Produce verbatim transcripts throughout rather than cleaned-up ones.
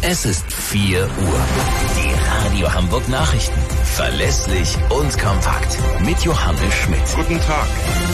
Es ist vier Uhr. Die Radio Hamburg Nachrichten. Verlässlich und kompakt. Mit Johannes Schmidt. Guten Tag.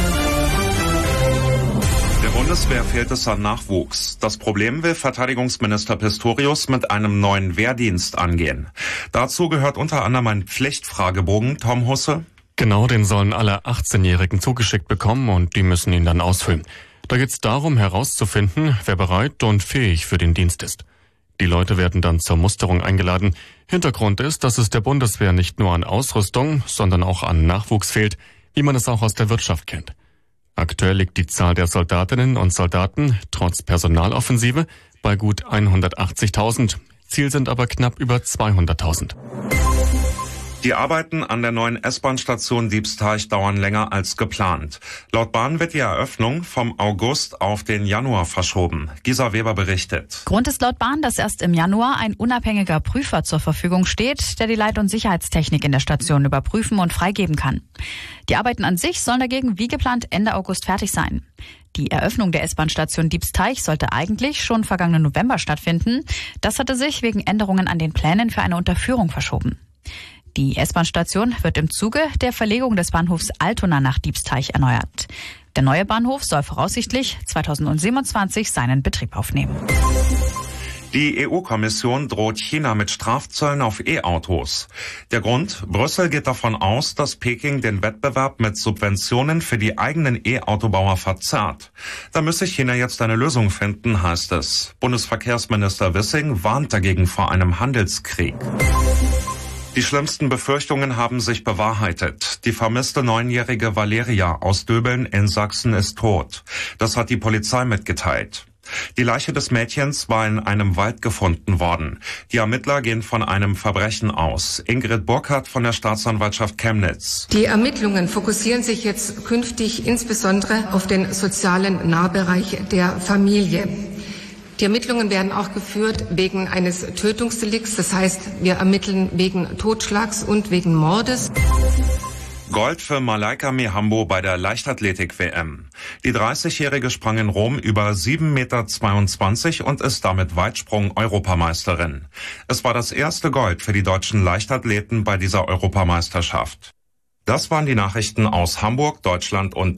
Der Bundeswehr fehlt es an Nachwuchs. Das Problem will Verteidigungsminister Pistorius mit einem neuen Wehrdienst angehen. Dazu gehört unter anderem ein Pflichtfragebogen. Tom Husse? Genau, den sollen alle achtzehnjährigen zugeschickt bekommen und die müssen ihn dann ausfüllen. Da geht es darum, herauszufinden, wer bereit und fähig für den Dienst ist. Die Leute werden dann zur Musterung eingeladen. Hintergrund ist, dass es der Bundeswehr nicht nur an Ausrüstung, sondern auch an Nachwuchs fehlt, wie man es auch aus der Wirtschaft kennt. Aktuell liegt die Zahl der Soldatinnen und Soldaten trotz Personaloffensive bei gut hundertachtzigtausend. Ziel sind aber knapp über zweihunderttausend. Die Arbeiten an der neuen S-Bahn-Station Diebsteich dauern länger als geplant. Laut Bahn wird die Eröffnung vom August auf den Januar verschoben. Gisa Weber berichtet. Grund ist laut Bahn, dass erst im Januar ein unabhängiger Prüfer zur Verfügung steht, der die Leit- und Sicherheitstechnik in der Station überprüfen und freigeben kann. Die Arbeiten an sich sollen dagegen wie geplant Ende August fertig sein. Die Eröffnung der S-Bahn-Station Diebsteich sollte eigentlich schon vergangenen November stattfinden. Das hatte sich wegen Änderungen an den Plänen für eine Unterführung verschoben. Die S-Bahn-Station wird im Zuge der Verlegung des Bahnhofs Altona nach Diebsteich erneuert. Der neue Bahnhof soll voraussichtlich zweitausendsiebenundzwanzig seinen Betrieb aufnehmen. Die E U-Kommission droht China mit Strafzöllen auf E-Autos. Der Grund? Brüssel geht davon aus, dass Peking den Wettbewerb mit Subventionen für die eigenen E-Autobauer verzerrt. Da müsse China jetzt eine Lösung finden, heißt es. Bundesverkehrsminister Wissing warnt dagegen vor einem Handelskrieg. Die schlimmsten Befürchtungen haben sich bewahrheitet. Die vermisste neunjährige Valeria aus Döbeln in Sachsen ist tot. Das hat die Polizei mitgeteilt. Die Leiche des Mädchens war in einem Wald gefunden worden. Die Ermittler gehen von einem Verbrechen aus. Ingrid Burkhardt von der Staatsanwaltschaft Chemnitz. Die Ermittlungen fokussieren sich jetzt künftig insbesondere auf den sozialen Nahbereich der Familie. Die Ermittlungen werden auch geführt wegen eines Tötungsdelikts. Das heißt, wir ermitteln wegen Totschlags und wegen Mordes. Gold für Malaika Mihambo bei der Leichtathletik-W M. Die dreißigjährige sprang in Rom über sieben Komma zweiundzwanzig Meter und ist damit Weitsprung-Europameisterin. Es war das erste Gold für die deutschen Leichtathleten bei dieser Europameisterschaft. Das waren die Nachrichten aus Hamburg, Deutschland und